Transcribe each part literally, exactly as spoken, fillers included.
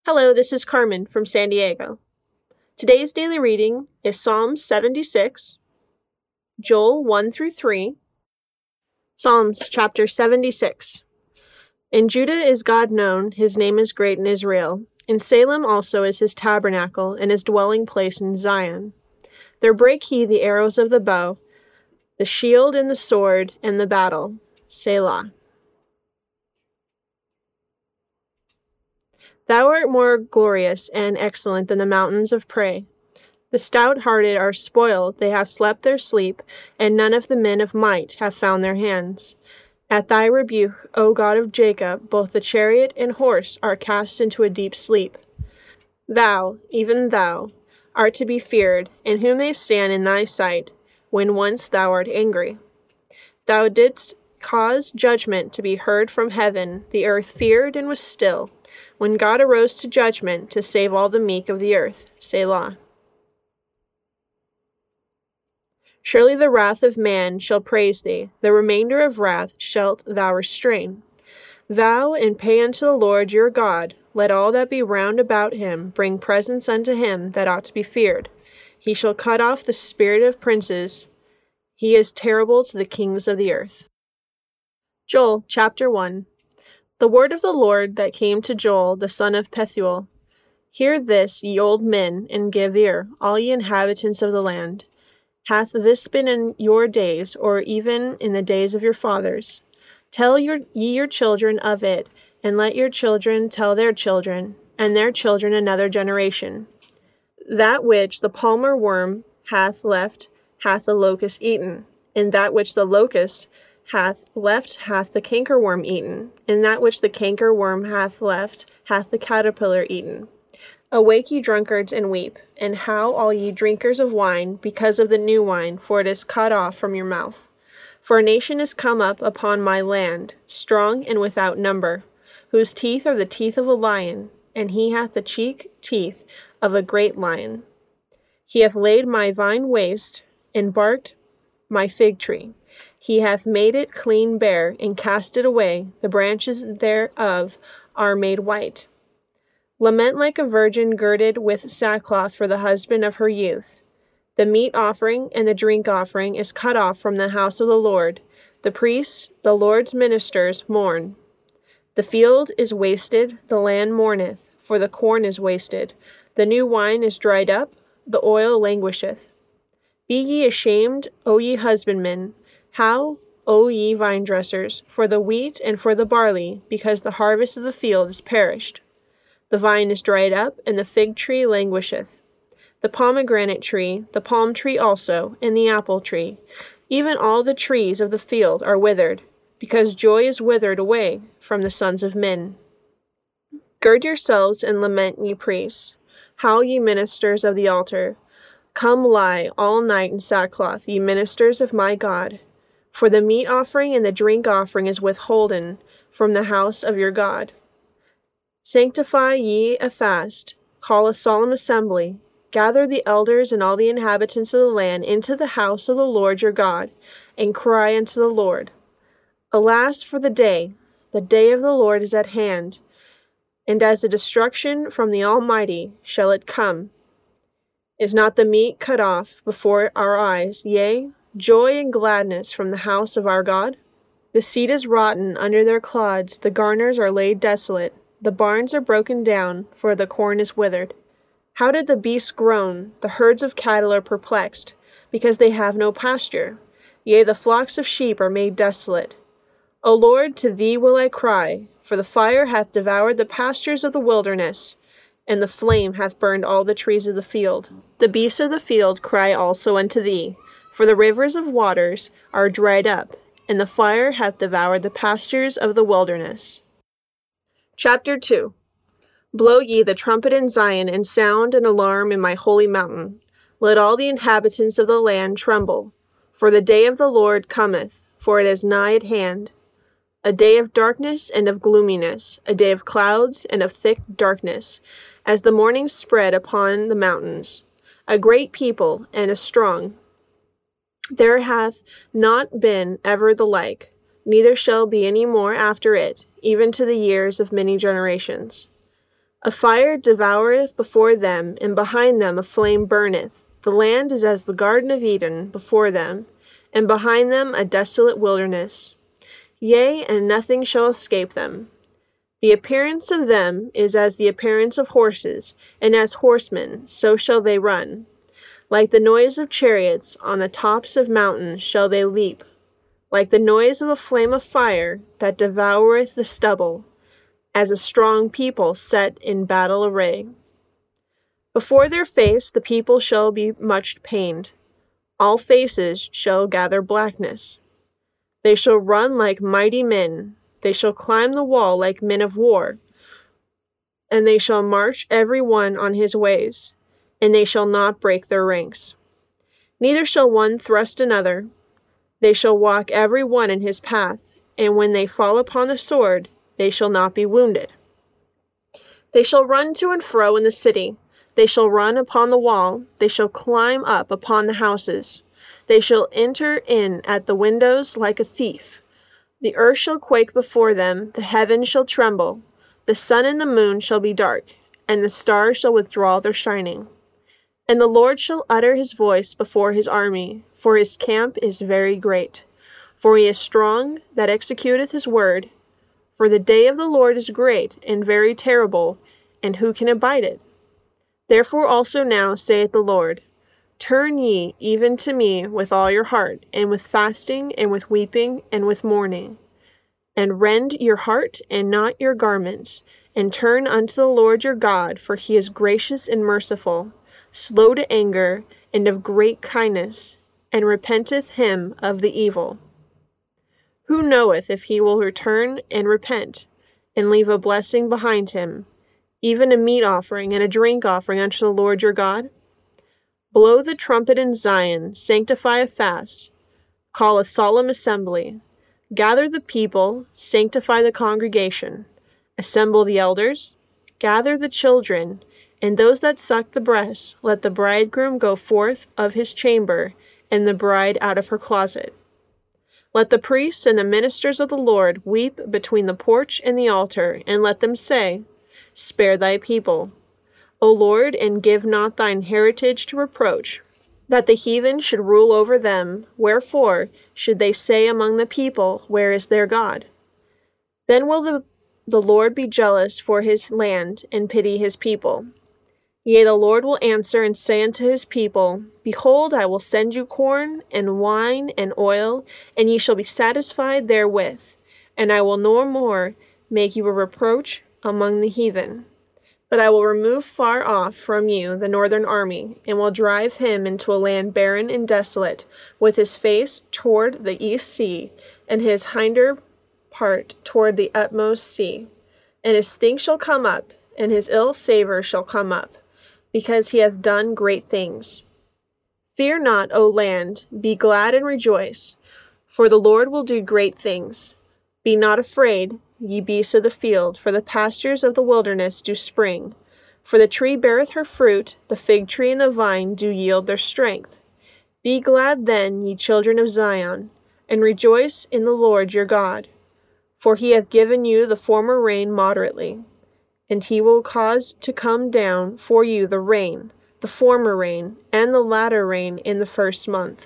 Hello, this is Carmen from San Diego. Today's daily reading is Psalm seventy-six, Joel one through three, Psalms chapter seventy-six. In Judah is God known, his name is great in Israel. In Salem also is his tabernacle, and his dwelling place in Zion. There break he the arrows of the bow, the shield and the sword, and the battle. Selah. Thou art more glorious and excellent than the mountains of prey. The stout-hearted are spoiled, they have slept their sleep, and none of the men of might have found their hands. At thy rebuke, O God of Jacob, both the chariot and horse are cast into a deep sleep. Thou, even thou, art to be feared, in whom they stand in thy sight, when once thou art angry. Thou didst cause judgment to be heard from heaven, the earth feared and was still, when God arose to judgment to save all the meek of the earth. Selah. Surely the wrath of man shall praise thee, the remainder of wrath shalt thou restrain. Vow and pay unto the Lord your God, let all that be round about him bring presents unto him that ought to be feared. He shall cut off the spirit of princes, he is terrible to the kings of the earth. Joel chapter one. The word of the Lord that came to Joel the son of Pethuel. Hear this, ye old men, and give ear, all ye inhabitants of the land. Hath this been in your days, or even in the days of your fathers? Tell your, ye your children of it, and let your children tell their children, and their children another generation. That which the palmer worm hath left hath the locust eaten, and that which the locust hath left hath the cankerworm eaten, and that which the cankerworm hath left hath the caterpillar eaten. Awake, ye drunkards, and weep, and howl all ye drinkers of wine, because of the new wine, for it is cut off from your mouth. For a nation is come up upon my land, strong and without number, whose teeth are the teeth of a lion, and he hath the cheek teeth of a great lion. He hath laid my vine waste, and barked my fig tree. He hath made it clean bare, and cast it away, the branches thereof are made white. Lament like a virgin girded with sackcloth for the husband of her youth. The meat offering and the drink offering is cut off from the house of the Lord. The priests, the Lord's ministers, mourn. The field is wasted, the land mourneth, for the corn is wasted. The new wine is dried up, the oil languisheth. Be ye ashamed, O ye husbandmen! How, O ye vine dressers, for the wheat and for the barley, because the harvest of the field is perished. The vine is dried up, and the fig tree languisheth. The pomegranate tree, the palm tree also, and the apple tree, even all the trees of the field are withered, because joy is withered away from the sons of men. Gird yourselves and lament, ye priests. Howl, ye ministers of the altar. Come lie all night in sackcloth, ye ministers of my God. For the meat offering and the drink offering is withholden from the house of your God. Sanctify ye a fast, call a solemn assembly, gather the elders and all the inhabitants of the land into the house of the Lord your God, and cry unto the Lord. Alas for the day, the day of the Lord is at hand, and as a destruction from the Almighty shall it come. Is not the meat cut off before our eyes, yea, joy and gladness from the house of our God? The seed is rotten under their clods, the garners are laid desolate, the barns are broken down, for the corn is withered. How did the beasts groan? The herds of cattle are perplexed, because they have no pasture. Yea, the flocks of sheep are made desolate. O Lord, to thee will I cry, for the fire hath devoured the pastures of the wilderness, and the flame hath burned all the trees of the field. The beasts of the field cry also unto thee, for the rivers of waters are dried up, and the fire hath devoured the pastures of the wilderness. Chapter two. Blow ye the trumpet in Zion, and sound an alarm in my holy mountain. Let all the inhabitants of the land tremble, for the day of the Lord cometh, for it is nigh at hand. A day of darkness and of gloominess, a day of clouds and of thick darkness, as the morning spread upon the mountains. A great people and a strong. There hath not been ever the like, neither shall be any more after it, even to the years of many generations. A fire devoureth before them, and behind them a flame burneth. The land is as the Garden of Eden before them, and behind them a desolate wilderness. Yea, and nothing shall escape them. The appearance of them is as the appearance of horses, and as horsemen, so shall they run. Like the noise of chariots, on the tops of mountains shall they leap. Like the noise of a flame of fire, that devoureth the stubble, as a strong people set in battle array. Before their face the people shall be much pained. All faces shall gather blackness. They shall run like mighty men. They shall climb the wall like men of war. And they shall march every one on his ways, and they shall not break their ranks. Neither shall one thrust another. They shall walk every one in his path, and when they fall upon the sword, they shall not be wounded. They shall run to and fro in the city. They shall run upon the wall. They shall climb up upon the houses. They shall enter in at the windows like a thief. The earth shall quake before them. The heavens shall tremble. The sun and the moon shall be dark, and the stars shall withdraw their shining. And the Lord shall utter his voice before his army, for his camp is very great. For he is strong that executeth his word. For the day of the Lord is great and very terrible, and who can abide it? Therefore also now saith the Lord, Turn ye even to me with all your heart, and with fasting, and with weeping, and with mourning. And rend your heart, and not your garments, and turn unto the Lord your God, for he is gracious and merciful, slow to anger, and of great kindness, and repenteth him of the evil. Who knoweth if he will return and repent, and leave a blessing behind him, even a meat offering and a drink offering unto the Lord your God? Blow the trumpet in Zion, sanctify a fast, call a solemn assembly, gather the people, sanctify the congregation, assemble the elders, gather the children, and those that suck the breast. Let the bridegroom go forth of his chamber, and the bride out of her closet. Let the priests and the ministers of the Lord weep between the porch and the altar, and let them say, Spare thy people, O Lord, and give not thine heritage to reproach, that the heathen should rule over them. Wherefore should they say among the people, Where is their God? Then will the, the Lord be jealous for his land, and pity his people. Yea, the Lord will answer and say unto his people, Behold, I will send you corn, and wine, and oil, and ye shall be satisfied therewith, and I will no more make you a reproach among the heathen. But I will remove far off from you the northern army, and will drive him into a land barren and desolate, with his face toward the east sea, and his hinder part toward the utmost sea. And his stink shall come up, and his ill savour shall come up, because he hath done great things. Fear not, O land, be glad and rejoice, for the Lord will do great things. Be not afraid, ye beasts of the field, for the pastures of the wilderness do spring. For the tree beareth her fruit, the fig tree and the vine do yield their strength. Be glad then, ye children of Zion, and rejoice in the Lord your God. For he hath given you the former rain moderately, and he will cause to come down for you the rain, the former rain, and the latter rain in the first month.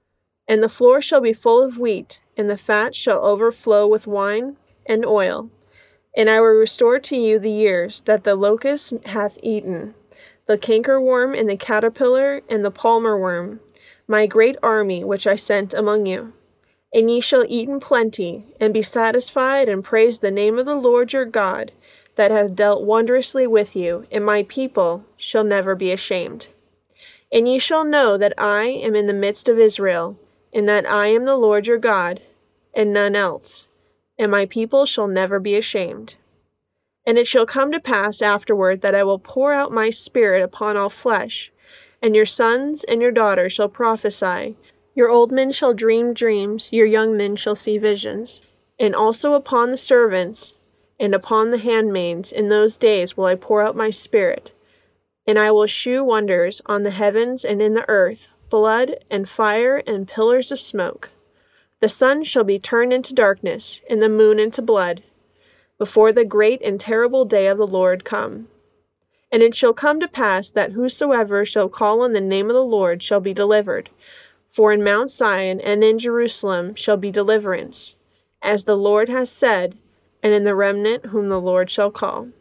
And the floor shall be full of wheat, and the fat shall overflow with wine and oil. And I will restore to you the years that the locust hath eaten, the cankerworm, and the caterpillar, and the palmer worm, my great army which I sent among you. And ye shall eat in plenty, and be satisfied, and praise the name of the Lord your God, that hath dealt wondrously with you, and my people shall never be ashamed. And ye shall know that I am in the midst of Israel, and that I am the Lord your God, and none else, and my people shall never be ashamed. And it shall come to pass afterward that I will pour out my spirit upon all flesh, and your sons and your daughters shall prophesy, your old men shall dream dreams, your young men shall see visions. And also upon the servants and upon the handmaids in those days will I pour out my spirit, and I will shew wonders on the heavens and in the earth, blood and fire and pillars of smoke. The sun shall be turned into darkness, and the moon into blood, before the great and terrible day of the Lord come. And it shall come to pass that whosoever shall call on the name of the Lord shall be delivered. For in Mount Zion and in Jerusalem shall be deliverance, as the Lord has said, and in the remnant whom the Lord shall call.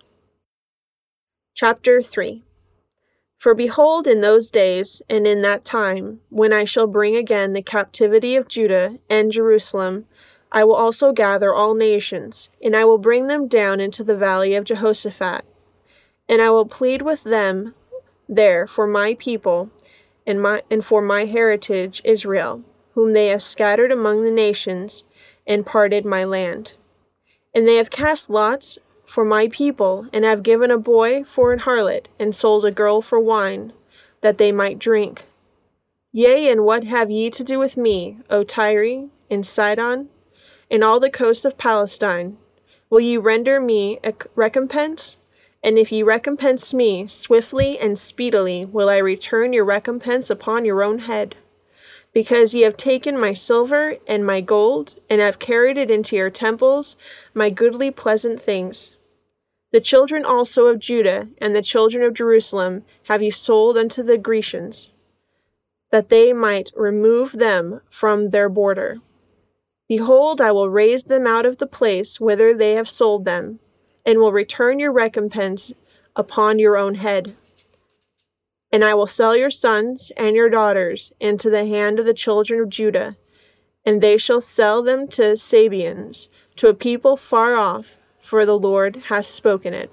Chapter three. For behold, in those days and in that time, when I shall bring again the captivity of Judah and Jerusalem, I will also gather all nations, and I will bring them down into the valley of Jehoshaphat. And I will plead with them there for my people and my and for my heritage Israel, whom they have scattered among the nations, and parted my land. And they have cast lots for my people, and have given a boy for an harlot, and sold a girl for wine, that they might drink. Yea, and what have ye to do with me, O Tyre, and Sidon, and all the coasts of Palestine? Will ye render me a recompense? And if ye recompense me, swiftly and speedily will I return your recompense upon your own head. Because ye have taken my silver and my gold, and have carried it into your temples, my goodly pleasant things. The children also of Judah and the children of Jerusalem have ye sold unto the Grecians, that they might remove them from their border. Behold, I will raise them out of the place whither they have sold them, and will return your recompense upon your own head. And I will sell your sons and your daughters into the hand of the children of Judah, and they shall sell them to Sabeans, to a people far off, for the Lord hath spoken it.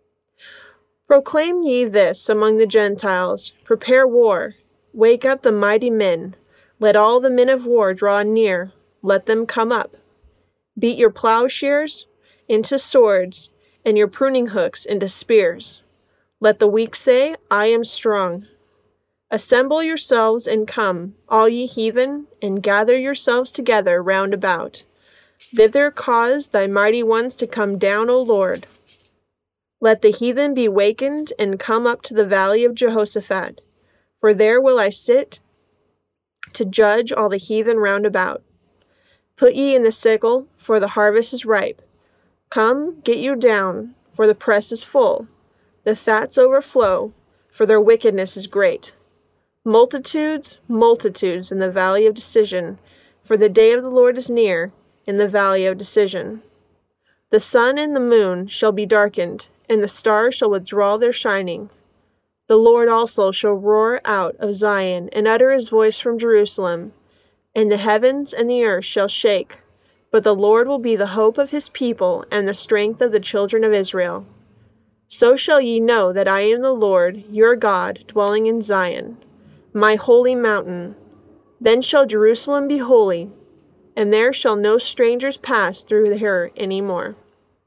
Proclaim ye this among the Gentiles, prepare war, wake up the mighty men, let all the men of war draw near, let them come up. Beat your plowshares into swords, and your pruning hooks into spears. Let the weak say, I am strong. Assemble yourselves and come, all ye heathen, and gather yourselves together round about. Thither cause thy mighty ones to come down, O Lord. Let the heathen be wakened, and come up to the valley of Jehoshaphat, for there will I sit to judge all the heathen round about. Put ye in the sickle, for the harvest is ripe. Come, get you down, for the press is full. The fats overflow, for their wickedness is great. Multitudes, multitudes in the valley of decision, for the day of the Lord is near, in the valley of decision. The sun and the moon shall be darkened, and the stars shall withdraw their shining. The Lord also shall roar out of Zion, and utter his voice from Jerusalem, and the heavens and the earth shall shake. But the Lord will be the hope of his people, and the strength of the children of Israel. So shall ye know that I am the Lord your God, dwelling in Zion, my holy mountain. Then shall Jerusalem be holy, and there shall no strangers pass through her any more.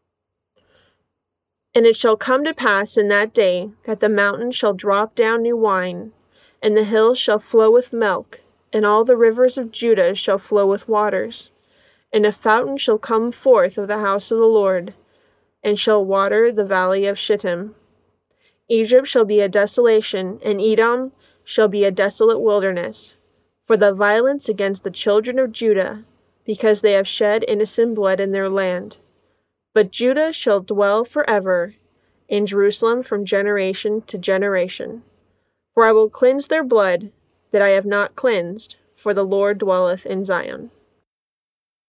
And it shall come to pass in that day that the mountains shall drop down new wine, and the hills shall flow with milk, and all the rivers of Judah shall flow with waters. And a fountain shall come forth of the house of the Lord, and shall water the valley of Shittim. Egypt shall be a desolation, and Edom shall be a desolate wilderness, for the violence against the children of Judah, because they have shed innocent blood in their land. But Judah shall dwell forever in Jerusalem from generation to generation. For I will cleanse their blood that I have not cleansed, for the Lord dwelleth in Zion.